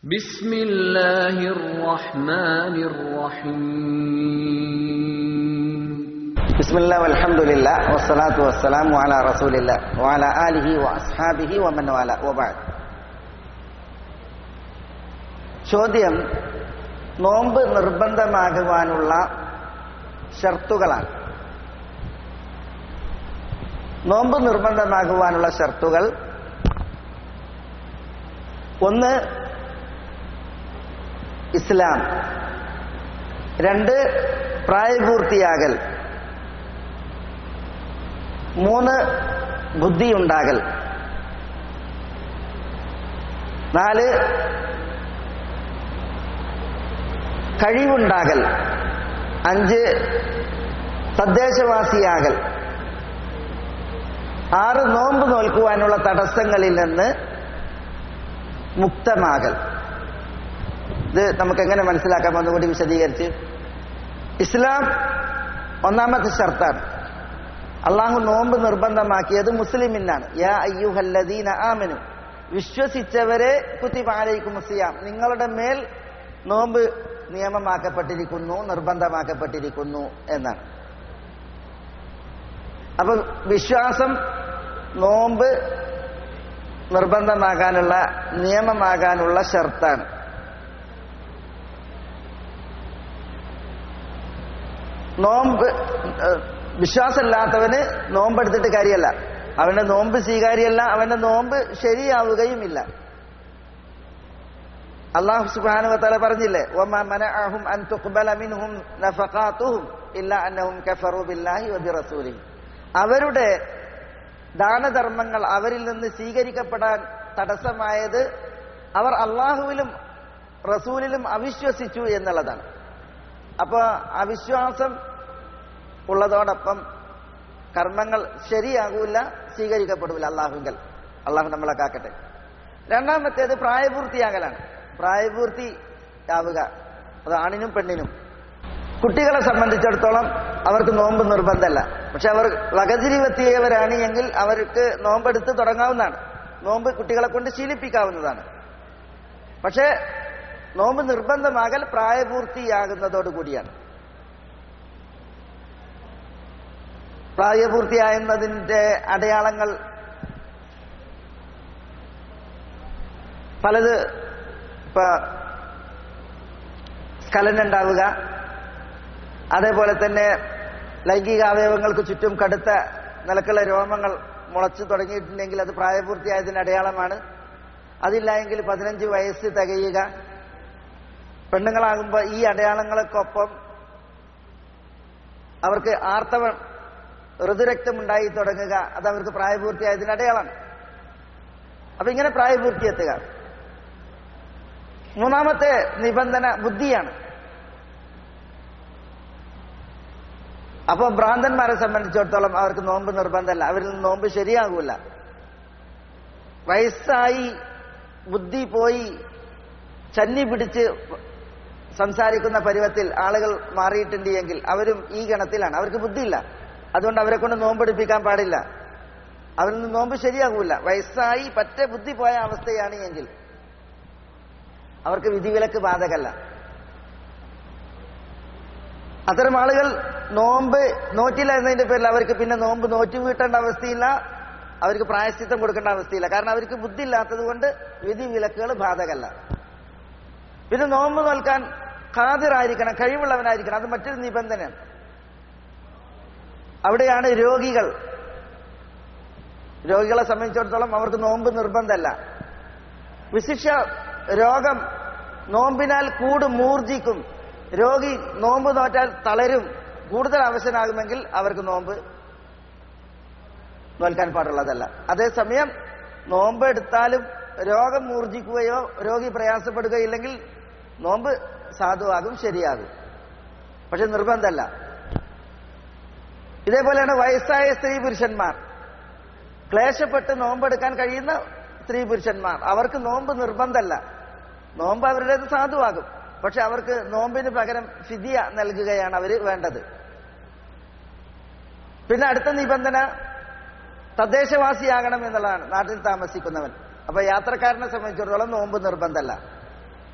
ബിസ്മില്ലാഹിർ റഹ്മാനിർ റഹീം. ബിസ്മില്ലാഹി വൽഹംദുലില്ലാഹി വസ്സലാത്തു വസ്സലാമു അലാ റസൂലില്ലാഹി വഅലാ ആലിഹി വഅസ്ഹാബിഹി വമൻ വാല വബഅദ്. ചോദ്യം നോമ്പ് നിർബന്ധമാകുവാനുള്ള ഷർത്തുകളാണ്. നോമ്പ് നിർബന്ധമാകുവാനുള്ള ഷർത്തുകൾ: ഒന്ന്, ഇസ്ലാം; രണ്ട്, പ്രായപൂർത്തിയാകൽ; മൂന്ന്, ബുദ്ധിയുണ്ടാകൽ; നാല്, കഴിവുണ്ടാകൽ; അഞ്ച്, തദ്ദേശവാസിയാകൽ; ആറ്, നോമ്പ് നോൽക്കുവാനുള്ള തടസ്സങ്ങളിൽ നിന്ന് മുക്തമാകൽ. ഇത് നമുക്ക് എങ്ങനെ മനസ്സിലാക്കാം ഒന്നുകൂടി വിശദീകരിച്ച്. ഇസ്ലാം ഒന്നാമത്തെ ഷർത്താണ്. അള്ളാഹു നോമ്പ് നിർബന്ധമാക്കിയത് മുസ്ലിമിനാണ്. യാ അയ്യുഹല്ലദീന ആമനു, വിശ്വസിച്ചവരെ കുതിബ അലൈക്കുമുസ് സിയാം, നിങ്ങളുടെ മേൽ നോമ്പ് നിയമമാക്കപ്പെട്ടിരിക്കുന്നു, നിർബന്ധമാക്കപ്പെട്ടിരിക്കുന്നു എന്നാണ്. അപ്പൊ വിശ്വാസം നോമ്പ് നിർബന്ധമാകാനുള്ള, നിയമമാകാനുള്ള ഷർത്താണ്. നോമ്പ് വിശ്വാസമില്ലാത്തവന് നോമ്പെടുത്തിട്ട് കാര്യമല്ല, അവന്റെ നോമ്പ് സ്വീകാര്യമല്ല, അവന്റെ നോമ്പ് ശരിയാവുകയുമില്ല. അല്ലാഹു സുബ്ഹാനഹു വ തആല പറഞ്ഞില്ലേ, വമാ മനഅഹും അൻ തുഖ്ബല മിൻഹും നഫഖാതുഹും ഇല്ലാ അന്നഹും കഫറു ബില്ലാഹി വബിറസൂലിഹി. അവരുടെ ദാനധർമ്മങ്ങൾ അവരിൽ നിന്ന് സ്വീകരിക്കപ്പെടാൻ തടസ്സമായത് അവർ അള്ളാഹുവിലും റസൂലിലും അവിശ്വസിച്ചു എന്നുള്ളതാണ്. അപ്പൊ അവിശ്വാസം ഉള്ളതോടൊപ്പം കർമ്മങ്ങൾ ശരിയാകൂല, സ്വീകരിക്കപ്പെടില്ല അള്ളാഹുങ്കൽ. അള്ളാഹു നമ്മളെ കാക്കട്ടെ. രണ്ടാമത്തേത് പ്രായപൂർത്തിയാകലാണ്. പ്രായപൂർത്തിയാവുക അത് ആണിനും പെണ്ണിനും. കുട്ടികളെ സംബന്ധിച്ചിടത്തോളം അവർക്ക് നോമ്പ് നിർബന്ധമല്ല. പക്ഷെ അവർ വകതിരിവെത്തിയവരാണ് എങ്കിൽ അവർക്ക് നോമ്പെടുത്ത് തുടങ്ങാവുന്നതാണ്. നോമ്പ് കുട്ടികളെ കൊണ്ട് ശീലിപ്പിക്കാവുന്നതാണ്. പക്ഷേ നോമ്പ് നിർബന്ധമാകൽ പ്രായപൂർത്തിയാകുന്നതോടുകൂടിയാണ്. പ്രായപൂർത്തിയാകുന്നതിന്റെ അടയാളങ്ങൾ പലത്. ഇപ്പൊ സ്ഖലനം ഉണ്ടാവുക, അതേപോലെ തന്നെ ലൈംഗികാവയവങ്ങൾക്ക് ചുറ്റും കടുത്ത നിലക്കുള്ള രോമങ്ങൾ മുളച്ചു തുടങ്ങിയിട്ടുണ്ടെങ്കിൽ അത് പ്രായപൂർത്തിയായതിന്റെ അടയാളമാണ്. അതില്ല എങ്കിൽ 15 വയസ്സ് തികയുക. പെണ്ണുങ്ങളാകുമ്പോൾ ഈ അടയാളങ്ങൾക്കൊപ്പം അവർക്ക് ആർത്തവം, ഋതുരക്തമുണ്ടായി തുടങ്ങുക, അത് അവർക്ക് പ്രായപൂർത്തിയായതിന്റെ അടയാളമാണ്. അപ്പൊ ഇങ്ങനെ പ്രായപൂർത്തിയെത്തുക. മൂന്നാമത്തെ നിബന്ധന ബുദ്ധിയാണ്. അപ്പൊ ഭ്രാന്തന്മാരെ സംബന്ധിച്ചിടത്തോളം അവർക്ക് നോമ്പ് നിർബന്ധമല്ല, അവരിൽ നിന്ന് നോമ്പ് ശരിയാകൂല. വയസ്സായി ബുദ്ധി പോയി ചന്നി പിടിച്ച് സംസാരിക്കുന്ന പരുവത്തിൽ ആളുകൾ മാറിയിട്ടുണ്ട് എങ്കിൽ അവരും ഈ ഗണത്തിലാണ്. അവർക്ക് ബുദ്ധിയില്ല, അതുകൊണ്ട് അവരെ കൊണ്ട് നോമ്പെടുപ്പിക്കാൻ പാടില്ല. അവരിൽ നിന്ന് നോമ്പ് ശരിയാകൂല. വയസ്സായി പറ്റ ബുദ്ധി പോയ അവസ്ഥയാണ് എങ്കിൽ അവർക്ക് വിധിവിലക്ക് ബാധകല്ല. അത്തരം ആളുകൾ നോമ്പ് നോറ്റില്ല എന്നതിന്റെ പേരിൽ അവർക്ക് പിന്നെ നോമ്പ് നോറ്റു വീട്ടേണ്ട അവസ്ഥയില്ല, അവർക്ക് പ്രായശ്ചിത്തം കൊടുക്കേണ്ട അവസ്ഥയില്ല. കാരണം അവർക്ക് ബുദ്ധി ഇല്ലാത്തത് കൊണ്ട് വിധിവിലക്കുകൾ ബാധകല്ല. പിന്നെ നോമ്പ് നോൽക്കാൻ ഖാദിറായിരിക്കണം, കഴിവുള്ളവനായിരിക്കണം. അത് മറ്റൊരു നിബന്ധനയാണ്. അവിടെയാണ് രോഗികളെ സംബന്ധിച്ചിടത്തോളം അവർക്ക് നോമ്പ് നിർബന്ധമല്ല. വിശിഷ്യ രോഗം നോമ്പിനാൽ കൂടും മൂർജിക്കും. രോഗി നോമ്പ് നോറ്റാൽ തളരും, കൂടുതൽ അവശനാകുമെങ്കിൽ അവർക്ക് നോമ്പ് നോൽക്കാൻ പാടുള്ളതല്ല. അതേസമയം നോമ്പ് എടുത്താലും രോഗം മൂർജിക്കുകയോ രോഗി പ്രയാസപ്പെടുകയില്ലെങ്കിൽ നോമ്പ് സാധുവാകും, ശരിയാകും. പക്ഷെ നിർബന്ധമല്ല. ഇതേപോലെയാണ് വയസ്സായ സ്ത്രീ പുരുഷന്മാർ, ക്ലേശപ്പെട്ട് നോമ്പെടുക്കാൻ കഴിയുന്ന സ്ത്രീ പുരുഷന്മാർ, അവർക്ക് നോമ്പ് നിർബന്ധമല്ല. നോമ്പ് അവരുടേത് സാധുവാകും, പക്ഷെ അവർക്ക് നോമ്പിന് പകരം ഫിദിയ നൽകുകയാണ് അവർ വേണ്ടത്. പിന്നെ അടുത്ത നിബന്ധന തദ്ദേശവാസിയാകണം എന്നുള്ളതാണ്, നാട്ടിൽ താമസിക്കുന്നവൻ. അപ്പൊ യാത്രക്കാരനെ സംബന്ധിച്ചിടത്തോളം നോമ്പ് നിർബന്ധമല്ല.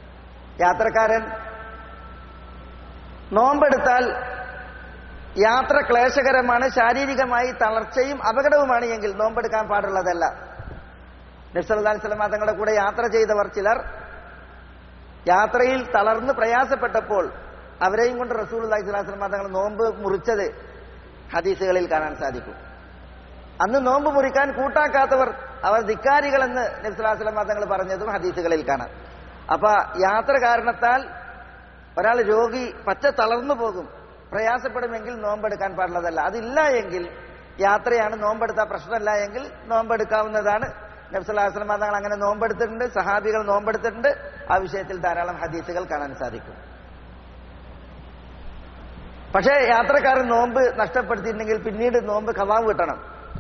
യാത്രക്കാരൻ നോമ്പെടുത്താൽ യാത്ര ക്ലേശകരമാണ്, ശാരീരികമായി തളർച്ചയും അപകടവുമാണ് എങ്കിൽ നോമ്പെടുക്കാൻ പാടുള്ളതല്ല. നബി സല്ലല്ലാഹു അലൈഹി വസല്ലം തങ്ങളുടെ കൂടെ യാത്ര ചെയ്തവർ ചിലർ യാത്രയിൽ തളർന്ന് പ്രയാസപ്പെട്ടപ്പോൾ അവരെയും കൊണ്ട് റസൂലുള്ളാഹി സ്വല്ലല്ലാഹു അലൈഹി വസല്ലം തങ്ങൾ നോമ്പ് മുറിച്ചത് ഹദീസുകളിൽ കാണാൻ സാധിക്കും. അന്ന് നോമ്പ് മുറിക്കാൻ കൂട്ടാക്കാത്തവർ അവർ ധിക്കാരികളെന്ന് നബി സല്ലല്ലാഹു അലൈഹി വസല്ലം തങ്ങൾ പറഞ്ഞതും ഹദീസുകളിൽ കാണാം. അപ്പൊ യാത്ര കാരണത്താൽ ഒരാൾ രോഗി പച്ച തളർന്നു പോകും, പ്രയാസപ്പെടുമെങ്കിൽ നോമ്പെടുക്കാൻ പാടുള്ളതല്ല. അതില്ല എങ്കിൽ യാത്രയാണ്, നോമ്പെടുത്താൽ പ്രശ്നമല്ല എങ്കിൽ നോമ്പെടുക്കാവുന്നതാണ്. നബി സല്ലല്ലാഹു അലൈഹി വസല്ലം തങ്ങൾ അങ്ങനെ നോമ്പെടുത്തിട്ടുണ്ട്, സഹാബികൾ നോമ്പെടുത്തിട്ടുണ്ട്. ആ വിഷയത്തിൽ ധാരാളം ഹദീസുകൾ കാണാൻ സാധിക്കും. പക്ഷേ യാത്രക്കാരൻ നോമ്പ് നഷ്ടപ്പെടുത്തിയിട്ടുണ്ടെങ്കിൽ പിന്നീട് നോമ്പ് ഖളാ വീട്ടണം.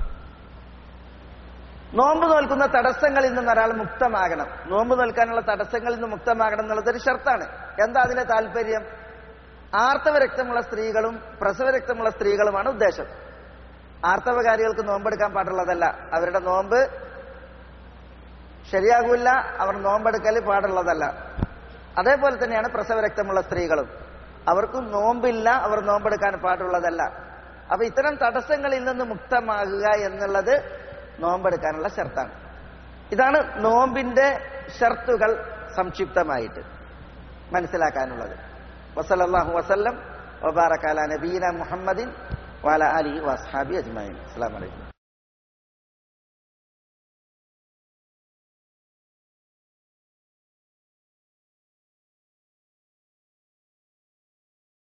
നോമ്പ് നോൽക്കുന്ന തടസ്സങ്ങളിൽ നിന്ന് ഒരാൾ മുക്തമാകണം. നോമ്പ് നോൽക്കാനുള്ള തടസ്സങ്ങളിൽ നിന്ന് മുക്തമാകണം എന്നുള്ളത് ഒരു ഷർത്താണ്. എന്താ അതിന്റെ താല്പര്യം? ആർത്തവ രക്തമുള്ള സ്ത്രീകളും പ്രസവ രക്തമുള്ള സ്ത്രീകളുമാണ് ഉദ്ദേശം. ആർത്തവകാരികൾക്ക് നോമ്പെടുക്കാൻ പാടുള്ളതല്ല, അവരുടെ നോമ്പ് ശരിയാകൂല, അവർ നോമ്പെടുക്കൽ പാടുള്ളതല്ല. അതേപോലെ തന്നെയാണ് പ്രസവ രക്തമുള്ള സ്ത്രീകളും, അവർക്കും നോമ്പില്ല, അവർ നോമ്പെടുക്കാൻ പാടുള്ളതല്ല. അപ്പൊ ഇത്തരം തടസ്സങ്ങളിൽ നിന്ന് മുക്തമാകുക എന്നുള്ളത് നോമ്പെടുക്കാനുള്ള ഷർത്താണ്. ഇതാണ് നോമ്പിന്റെ ഷർത്തുകൾ സംക്ഷിപ്തമായിട്ട് മനസ്സിലാക്കാനുള്ളത്. വസല്ലല്ലാഹു വസല്ലം വബാറക അലാ നബീന മുഹമ്മദിൻ വഅലാ ആലിഹി വഅസ്ഹാബിഹി അജ്മഈൻ. അസ്സലാമു അലൈക്കും.